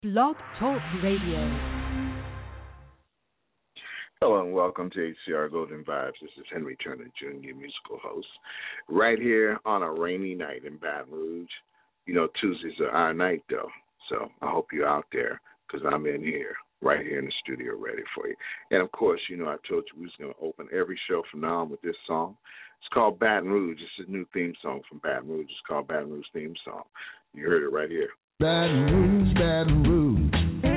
Blog Talk Radio. Hello and welcome to HCR Golden Vibes. This is Henry Turner Jr., musical host, right here on a rainy night in Baton Rouge. You know, Tuesdays are our night, though, so I hope you're out there because I'm in here, right here in the studio ready for you. And, of course, you know, I told you we was going to open every show from now on with this song. It's called Baton Rouge. It's a new theme song from Baton Rouge. It's called Baton Rouge Theme Song. You heard it right here. Baton Rouge, Baton Rouge.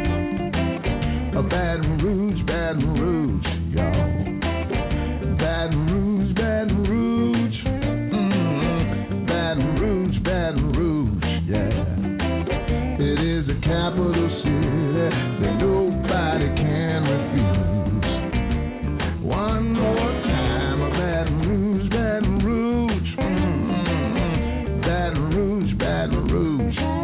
Baton Rouge, y'all. Baton Rouge, Baton Rouge. Baton Rouge, yeah. It is the capital city that nobody can refuse. One more time, Baton Rouge, Baton Rouge. Baton Rouge, Baton Rouge, yeah.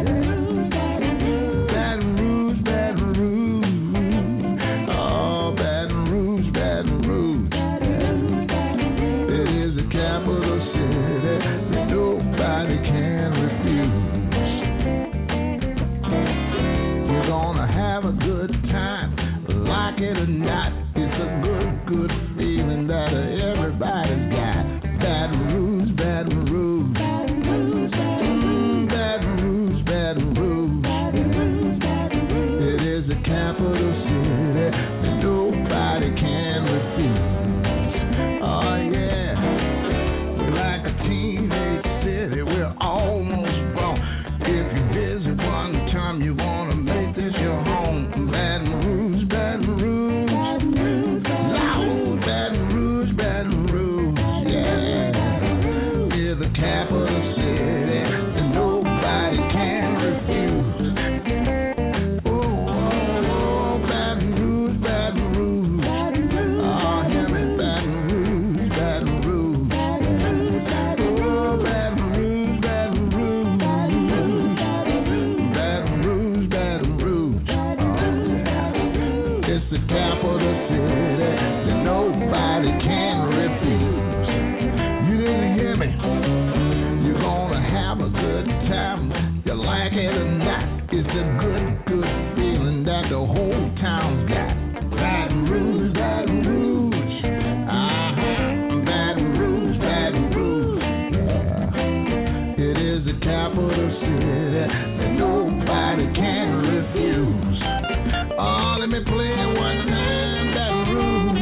It or not, it's a good feeling that everybody's got. Baton Rouge, Baton Rouge. Baton Rouge, Baton Rouge. It is the capital city that nobody can refuse. Oh yeah, we're like a teenage city, we're almost grown. If you visit one time, you wanna make this your home. Baton Rouge, Baton Rouge. Capital city that nobody can refuse. Oh, Baton Rouge, Baton Rouge. Oh, hear me, Baton Rouge, Baton Rouge. Oh, Baton Rouge, Baton Rouge. Baton Rouge, Baton Rouge. Oh, yeah. It's the capital city that nobody can refuse. You didn't hear me? Have a good time, you like it or not. It's a good feeling that the whole town's got. Baton Rouge, Baton Rouge. Baton Rouge, Baton Rouge. Yeah. It is the capital city that nobody can refuse. Oh, let me play it one time, Baton Rouge.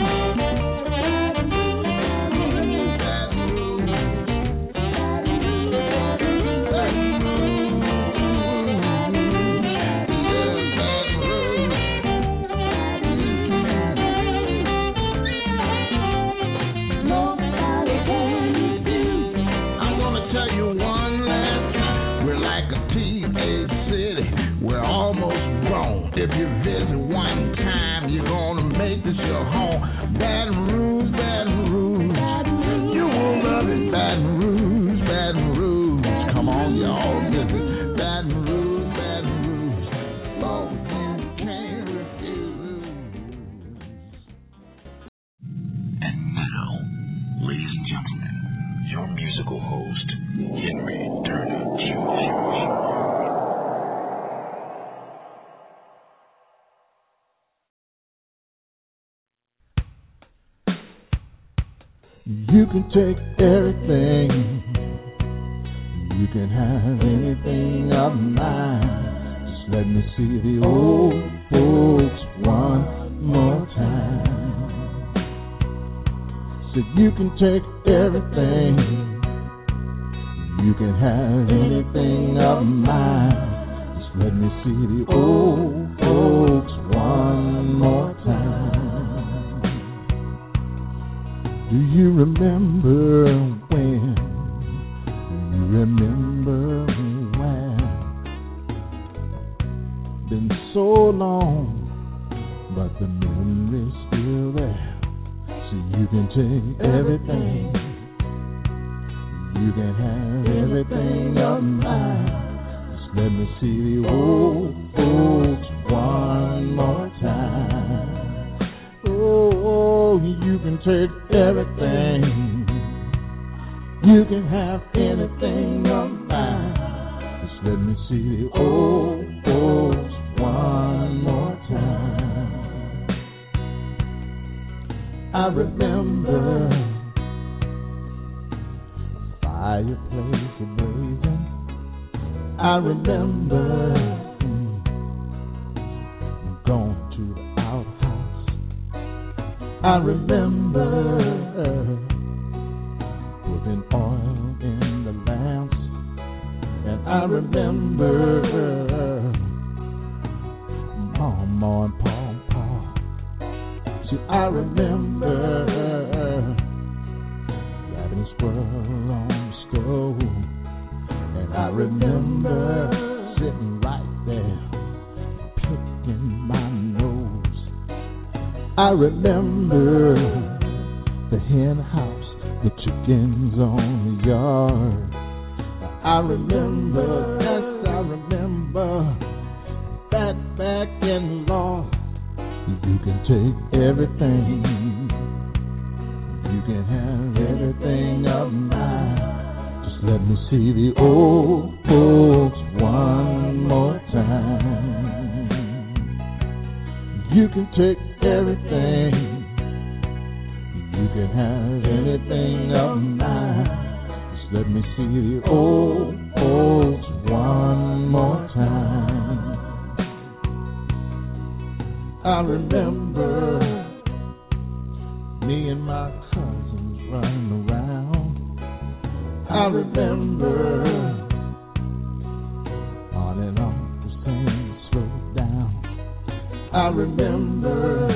If you visit one time, you're gonna make this your home. Baton Rouge, Baton Rouge. You will love it, Baton Rouge, Baton Rouge. Come on, y'all, visit Baton Rouge, Baton Rouge. Oh, you can't refuse. And now, ladies and gentlemen, your musical host, Henry Turner Jr. You can take everything, you can have anything of mine. Just let me see the old folks one more time. So you can take everything, you can have anything of mine. Just let me see the old folks one more time. Do you remember when? Do you remember when? Been so long, but the memory's still there. So you can take everything, you can have everything of mine. Just let me see the old folks one more time. Oh, you can take everything, you can have anything of mine. Just let me see the old folks one I remember fireplace amazing. I remember going to the outhouse. I remember putting oil in the lamps. And I remember Mama and Papa. See, I remember having a squirrel on the stove. And I remember sitting right there picking my nose. I remember the hen house, the chickens on the yard. I remember, yes, I remember back in law. You can take everything, you can have everything of mine. Just let me see the old folks one more time. You can take everything, you can have anything of mine. Let me see the old folks one more time. I remember me and my cousins running around. I remember on and off this thing slowed down. I remember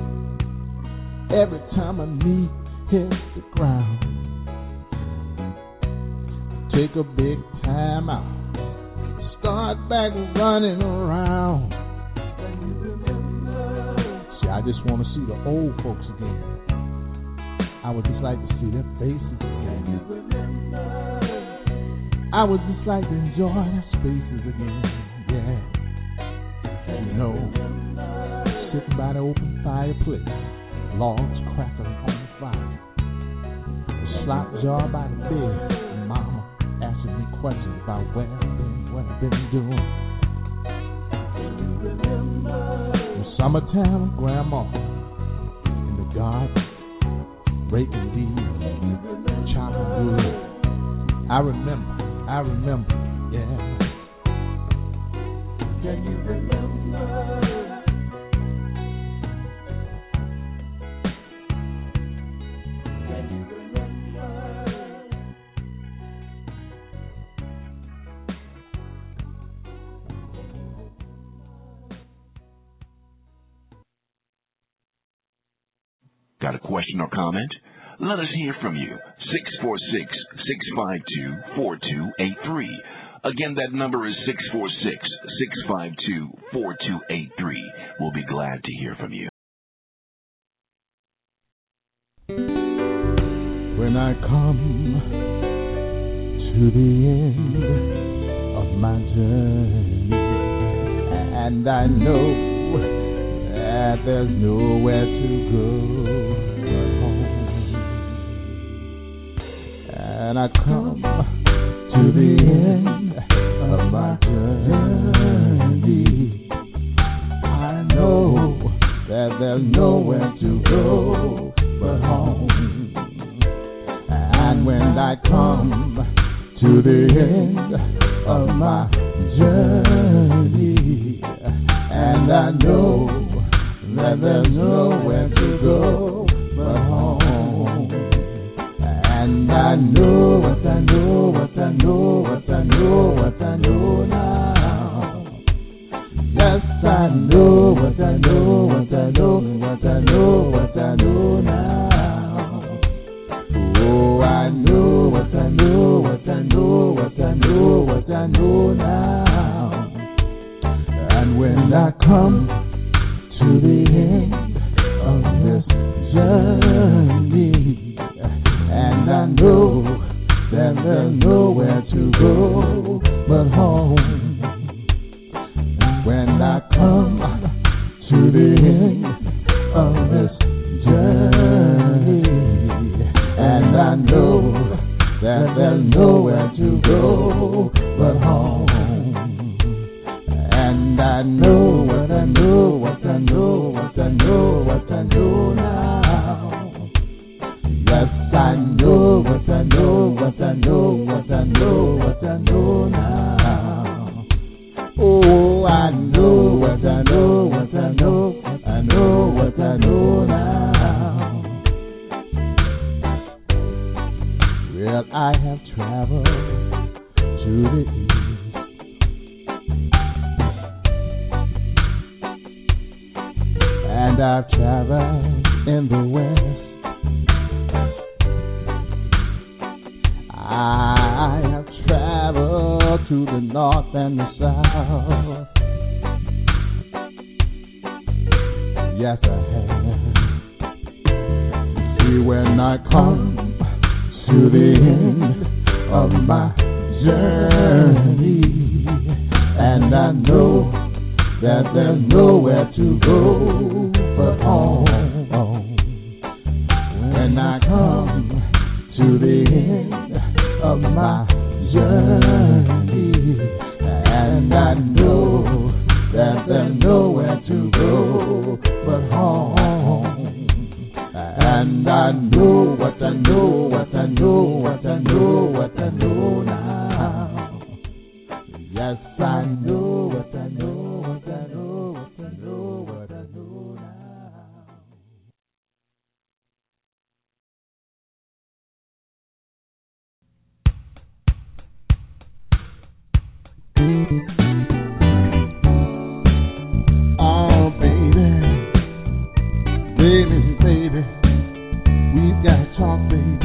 every time a knee hits the ground, take a big time out, start back running around. See, I just want to see the old folks again. I would just like to see their faces again. I would just like to enjoy their spaces again. Yeah. And you know, sitting by the open fireplace, logs crackling on the fire, the slop jar by the bed, Mama asking me questions about where I've been, what I've been doing. In summertime, Grandma in the garden, raking leaves, chopping wood. I remember, yeah. Can you remember? Got a question or comment? Let us hear from you. 646-652-4283. Again, that number is 646-652-4283. We'll be glad to hear from you. When I come to the end of my journey, and I know that there's nowhere to go but home, and I come to the end of my journey, I know that there's nowhere to go but home. And when I come to the end of my journey, and I know that there's nowhere to go but home, and I know what I know, what I know, what I know, what I know now. Yes, I know what I know, what I know, what I know, what I know now. Oh, I know what I know, what I know, what I know, what I know now. And when I come to the end of this journey, and I know that there's nowhere to go but home. When I come to the end of this journey, and I know that there's nowhere to go but home. And I know what I know, what I know, what I know, what I know now. what I know, what I know, I know what I know now. Well, I have traveled to the east, and I've traveled in the west. I have traveled to the north and the south. Yes, I have. See, when I come to the end of my journey, and I know that there's nowhere to go but home. When I come to the end of my journey, and I know that there's nowhere to go but home. And I know what I know, what I know, what I know, what I know now. Yes, I know what I know, what I know, what I know, what I know now. Oh, baby, baby, baby, we've got to talk, baby.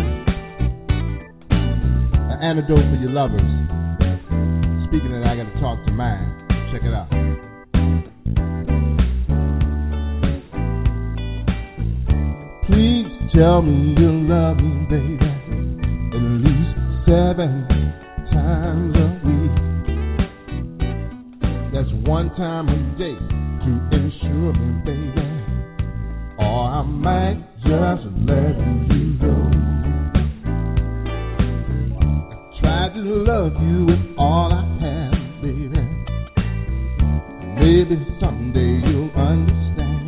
An antidote for your lovers. Speaking of that, I got to talk to mine. Check it out. Please tell me you love me, baby, at least 7 times a week. That's 1 time a day to ensure me, baby, or I might just let you go. I tried to love you with all I have, baby. Maybe someday you'll understand.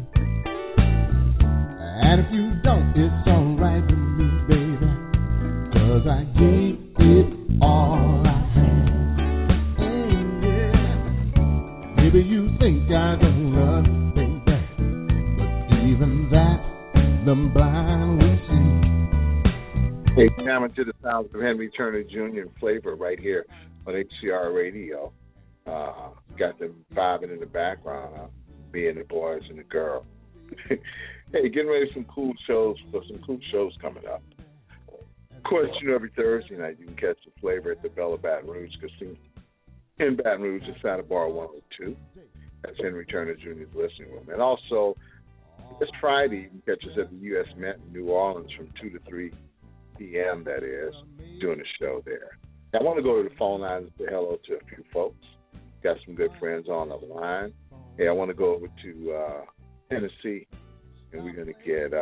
And if you don't, it's alright with me, baby, 'cause I gave it all I had. Yeah. Maybe you think I don't love you, baby, but even that, the blind will see. Hey, coming to the sounds of Henry Turner Jr. and Flavor right here on HCR Radio. Got them vibing in the background, me and the boys and the girl. Hey, getting ready for some cool shows coming up. Of course, every Thursday night you can catch the Flavor at the Bella Baton Rouge Casino in Baton Rouge at Santa Barbara 102. That's Henry Turner Jr.'s listening room. And also, this Friday, you can catch us at the U.S. Mint in New Orleans from 2 to 3 p.m., that is, doing a show there. Now, I want to go to the phone line and say hello to a few folks. Got some good friends on the line. Hey, I want to go over to Tennessee, and we're going to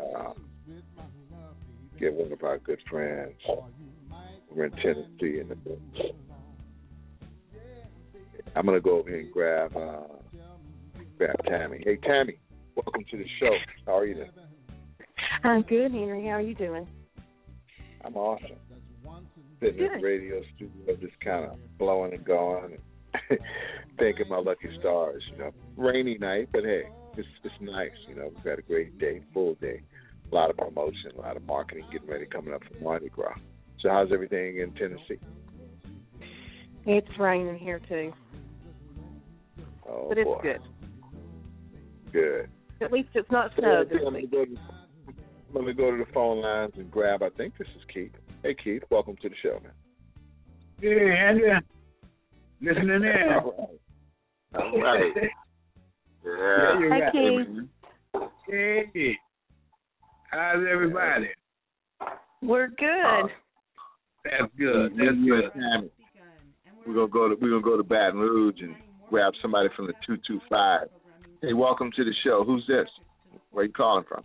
get one of our good friends. We're in Tennessee in the book. I'm going to go over here and grab Tammy. Hey, Tammy, welcome to the show. How are you doing? I'm good, Henry. How are you doing? I'm awesome. Sitting in the radio studio, just kind of blowing and going, and thanking my lucky stars. Rainy night, but hey, it's nice. We've got a great day, full day, a lot of promotion, a lot of marketing, getting ready, coming up for Mardi Gras. So, how's everything in Tennessee? It's raining here too, but it's boy. good. Good. At least it's not snow this week. I'm going to go to the phone lines and grab, I think this is Keith. Hey, Keith, welcome to the show, man. Hey, Andrew. Listening in. All right. Yeah. Hi, Keith. Hey. How's everybody? We're good. That's good. That's good. Tammy. We're gonna go to Baton Rouge and grab somebody from the 225. Hey, welcome to the show. Who's this? Where are you calling from?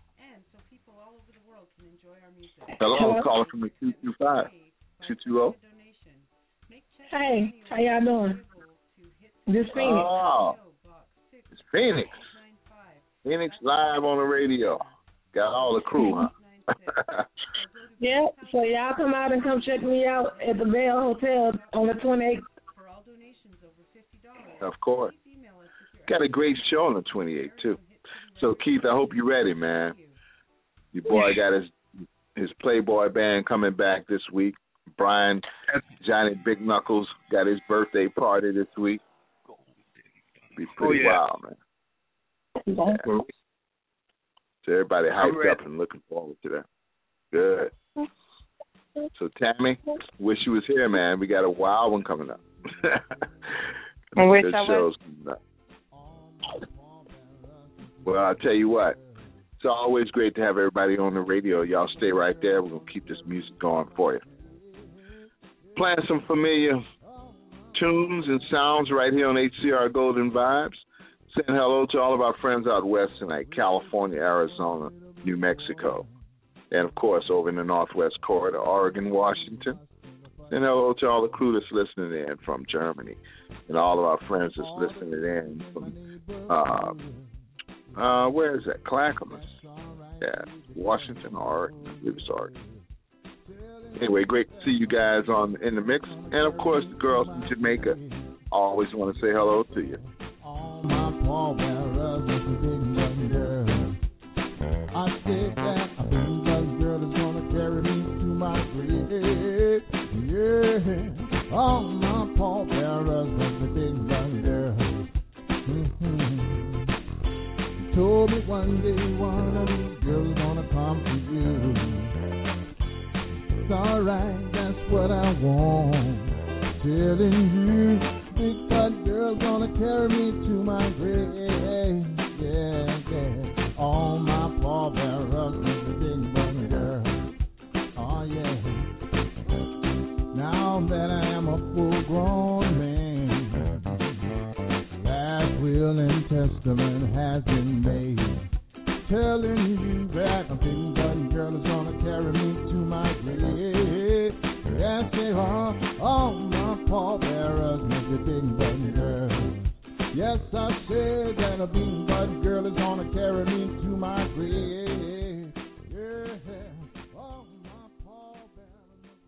Hello, I'm calling from the 225. 220? Hey, how y'all doing? This Phoenix. Oh, it's Phoenix. Phoenix live on the radio. Got all the crew, huh? Yeah, so y'all come out and come check me out at the Bell Hotel on the 28th. Of course. Got a great show on the 28th, too. So, Keith, I hope you're ready, man. Your boy got his Playboy band coming back this week. Brian, Johnny Big Knuckles, got his birthday party this week. Be pretty wild, man. Yeah. So everybody hyped up and looking forward to that. Good. So, Tammy, wish you was here, man. We got a wild one coming up. I wish I was. Coming up. Well, I'll tell you what. It's always great to have everybody on the radio. Y'all stay right there. We're going to keep this music going for you. Playing some familiar tunes and sounds right here on HCR Golden Vibes. Saying hello to all of our friends out west tonight, California, Arizona, New Mexico, and, of course, over in the Northwest Corridor, Oregon, Washington. And hello to all the crew that's listening in from Germany and all of our friends that's listening in from, where is that? Clackamas. Yeah, Washington, Oregon. I believe it's Oregon. Anyway, great to see you guys in the mix. And, of course, the girls from Jamaica. Always want to say hello to you. My pallbearers is a big young girl. I said that a big young girl is gonna carry me to my grave. Yeah, all my pallbearers is a big young girl. She told me one day one of these girls gonna come to you. It's alright, that's what I want. Telling you. Big fat girl's gonna carry me to my grave. Yeah. All my pallbearers is a big bunny girl. Oh, yeah. Now that I am a full-grown man, that will and testament has been made. Telling you that a big bunny girl is gonna carry me to my grave. Yes, they are. All my pallbearers is a big button girl. Yes, I said that a big button girl is gonna carry me to my grave. Yeah, all my pallbearers is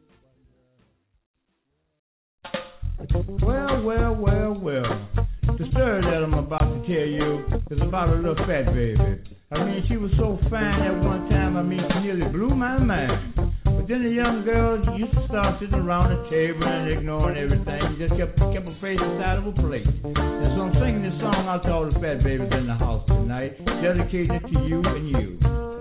a big button girl. Well. The story that I'm about to tell you is about a little fat baby. I mean, she was so fine at one time, she nearly blew my mind. But then the young girls used to start sitting around the table and ignoring everything. Just kept her face inside of a plate. And so I'm singing this song out to all the fat babies in the house tonight, dedicated to you and you.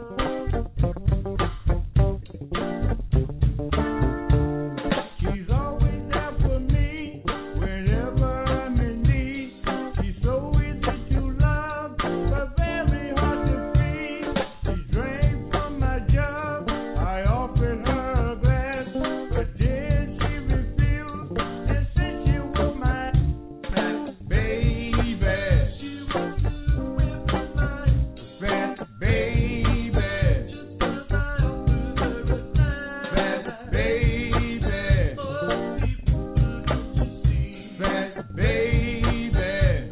She's always there for me whenever I'm in need. She's so easy to love, but very hard to feed. She drank from my jug. I offered her a glass, but then she refused and said she was my fat baby. She was doing my fat baby. Fat baby. Fat baby.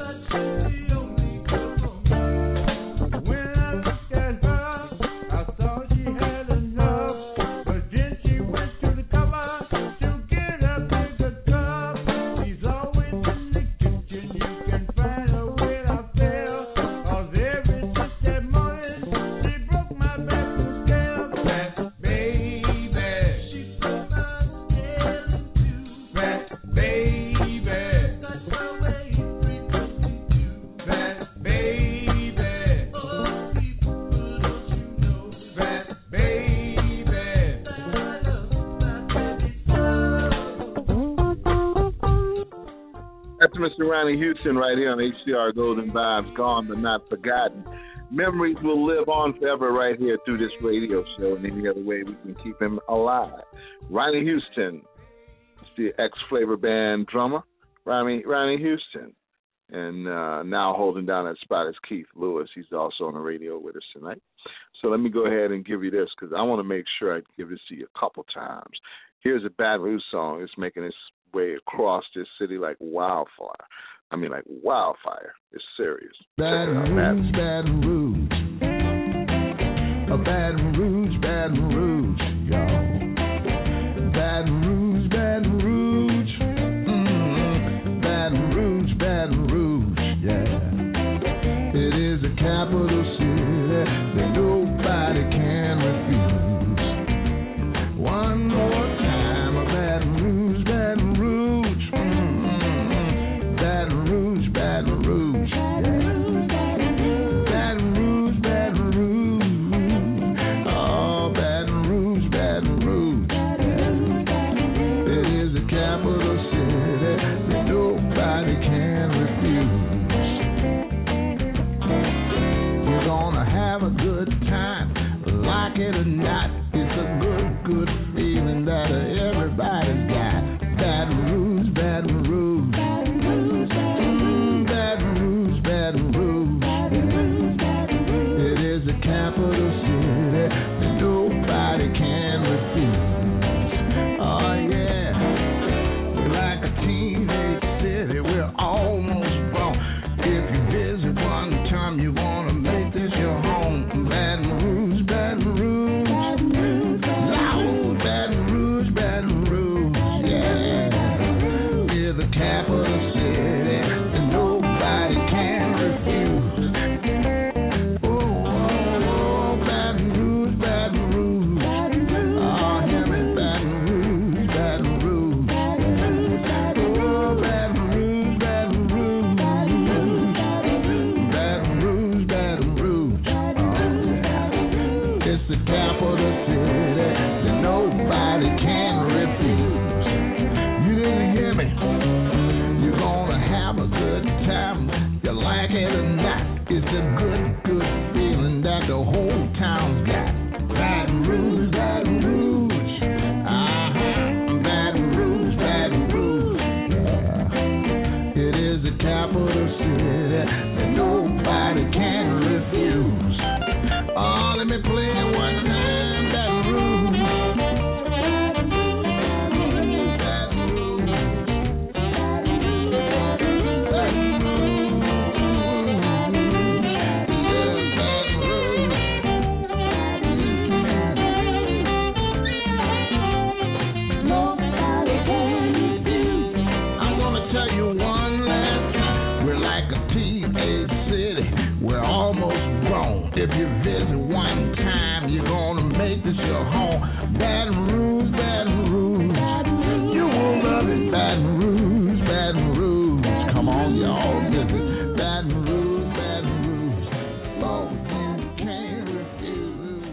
When I looked at her, I thought she had enough, but then she went to the cupboard to get a bigger cup. She's always in the kitchen, you can find her without fail, 'cause every Sunday morning she broke my bathroom scale. Fat baby. She put my scale into fat baby. That's the way frequently do. Fat baby. Oh, people, don't you know? Fat baby. That I love my baby so. That's Mr. Ronnie Houston right here on HCR Golden Vibes, gone but not forgotten. Memories will live on forever right here through this radio show and any other way we can keep him alive. Ronnie Houston, the ex-Flavor Band drummer, Ronnie Houston. And now holding down that spot is Keith Lewis. He's also on the radio with us tonight. So let me go ahead and give you this because I want to make sure I give this to you a couple times. Here's a Baton Rouge song. It's making its way across this city like wildfire. I mean, like wildfire. It's serious. Baton Rouge, Baton Rouge. A Baton Rouge, y'all. Baton Rouge, Baton Rouge. Baton Rouge, yeah. capital city that nobody can refuse. One more time, Baton Rouge, Baton Rouge, Baton Rouge, Baton Rouge, Baton Rouge, Baton Rouge, oh, Baton Rouge, Baton Rouge. It is the capital city that nobody can refuse. You're gonna have a good time, like it or not. It's a good feeling that everybody's got. Baton Rouge, Baton Rouge, Baton Rouge, Baton Rouge. It is the capital city that nobody can refuse. Oh yeah, we're like a teenage city, we're almost grown. If you visit one time, you wanna make this your home. Baton Rouge, Baton Rouge, loud Baton Rouge, Baton Rouge, yeah. We're the capital city that nobody can refuse. Oh, Baton Rouge, Baton Rouge, oh, hear me, Baton Rouge, Baton Rouge. Oh, Baton Rouge, Baton Rouge, Baton Rouge, Baton Rouge. It's the capital city that nobody can refuse. You didn't hear me? You're gonna have a good time. You like it or not? It's a good feeling that the whole town's got. Baton Rouge, Baton Rouge, Baton Rouge, Baton Rouge. Yeah. It is the capital city that nobody can refuse. Oh, let me play it one time, Baton Rouge. Baton Rouge, Baton Rouge. I'm gonna tell you one last time. We're like a teenage city. We're almost grown. If you visit one time, you're gonna make this your home. Baton Rouge, Baton Rouge. You will love it, Baton Rouge, Baton Rouge. Come on, y'all, visit Baton Rouge, Baton Rouge. Oh, you can't refuse.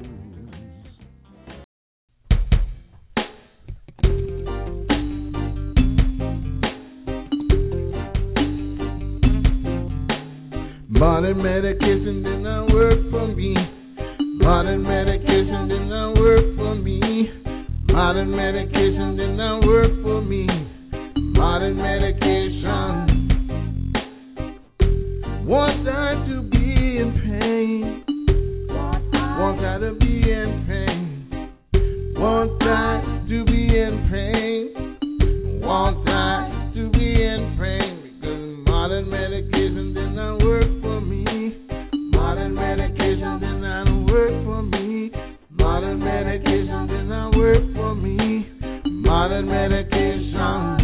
Modern medication did not work for me. Modern medication did not work for me. Modern medication did not work for me. Modern medication. Want I to be in pain. Want I to be in pain. Want I to be in pain. Want I to be in pain. Because modern medication did not work for me. Modern medication did not work for me. Modern medication did not work for me. Modern medication.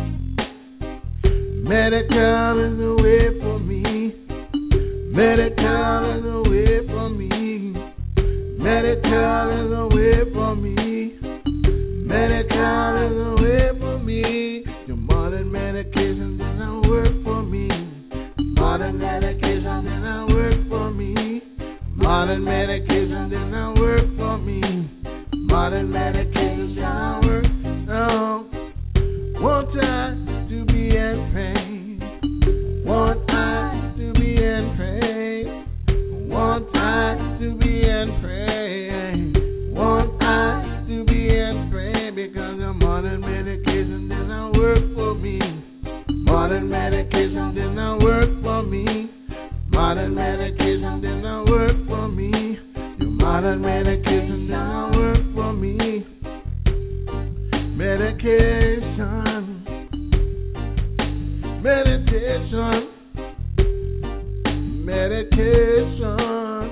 Medical is the way for me. Medical is the way for me. Medical is the way for me. Medical is the way for me. Your modern medication did not work for me. Modern medication did not work for me. Modern medication did not work for me. Modern medication did not work. No. Want I to be in pain? Want I to be in pain? Want I to be in pain? Want I to be in pain? Because the modern medication did not work for me. Modern medication did not work for me. Modern medication did not work for me. Your modern medication did not work for me. Medication. Meditation. Medication.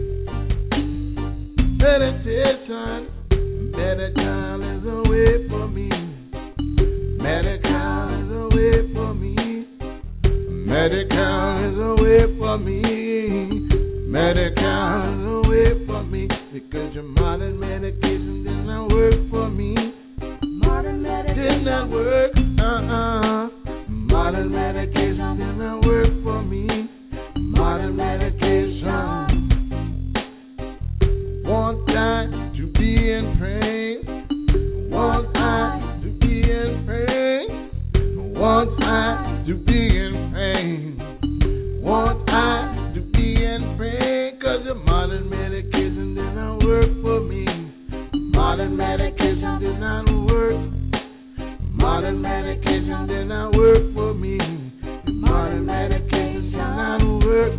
Meditation. Medical is a way for me. Medical is a way for me. Medical is away for me. Medicals away for me. Because your modern medication did not work for me. Modern medication did not work. Modern medication did not work for me. Modern medication. Want I to be in pain? Want I to be in pain? Want I to be in pain? Want I to be in pain? 'Cause the modern medication did not work for me. Modern medication did not work. Modern medication did not work for me. Modern medication did not work.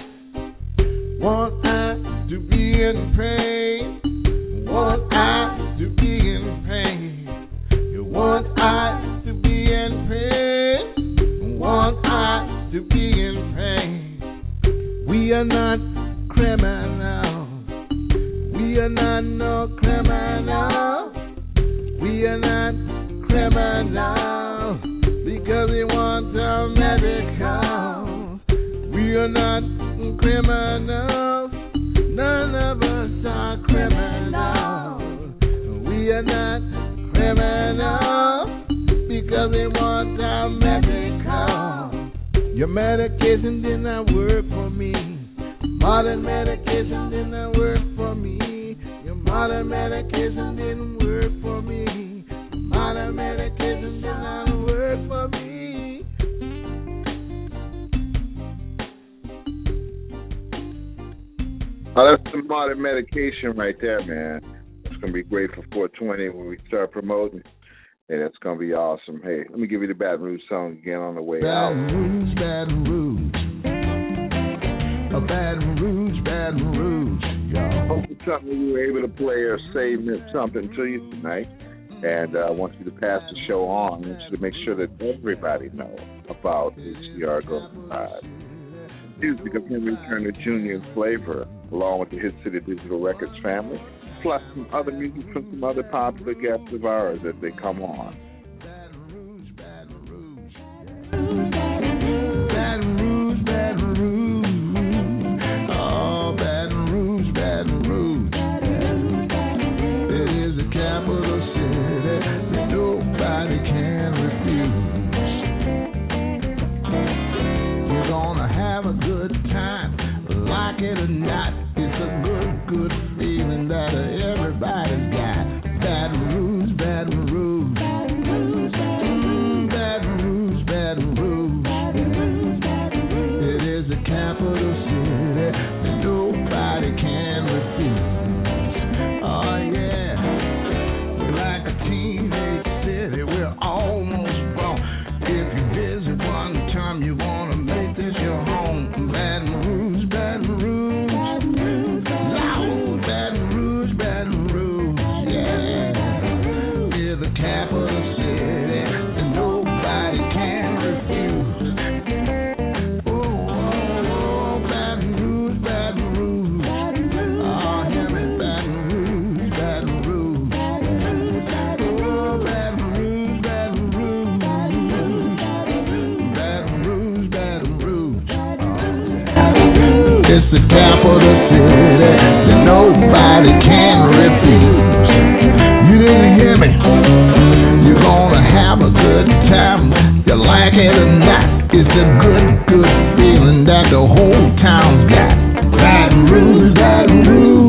Want I to be in pain? Want I to be in pain? You want I to be in pain? Want I to be in pain? We are not criminals. We are not no criminals. We are not criminals because we want our medical. We are not criminals. None of us are criminals. We are not criminals because we want our medical. Your medication did not work for me. Modern medication did not work for me. Your modern medication didn't work for me. Modern medication did not work for me. Oh, that's some modern medication right there, man. It's going to be great for 420 when we start promoting. And it's going to be awesome. Hey, let me give you the Baton Rouge song again on the way out. Baton Rouge. Baton Rouge, Baton Rouge, y'all. Hope it's something we were able to play or say something to you tonight. And I want you to pass the show on. I want you to make sure that everybody knows about HCR Golden Vibes. Music of Henry Turner Jr. Flavor, along with the Hit City Digital Records family, plus some other music from some other popular guests of ours as they come on. Baton Rouge, Baton Rouge. Baton Rouge, Baton Rouge. Oh, Baton Rouge, Baton Rouge. It is the capital city that nobody can refuse. You're gonna have a good time, like it or not. It's a good feeling that everybody's got. Baton Rouge, Baton Rouge. Baton Rouge, Baton Rouge. It is the capital city that nobody can refuse. Oh yeah, we're like a teenage city, we're almost grown. If you visit one time, you wanna make this your home. Baton Rouge, Baton Rouge. Loud Baton Rouge, Baton Rouge. Yeah, we're the capital city that nobody can refuse. Oh, Baton Rouge, Baton Rouge. Oh, hear me, Baton Rouge, Baton Rouge. Oh, Baton Rouge, Baton Rouge. Baton Rouge, Baton Rouge. It's the capital city that nobody can refuse. You didn't hear me? You're gonna have a good time. You like it or not, it's a good feeling that the whole town's got. Baton Rouge, Baton Rouge.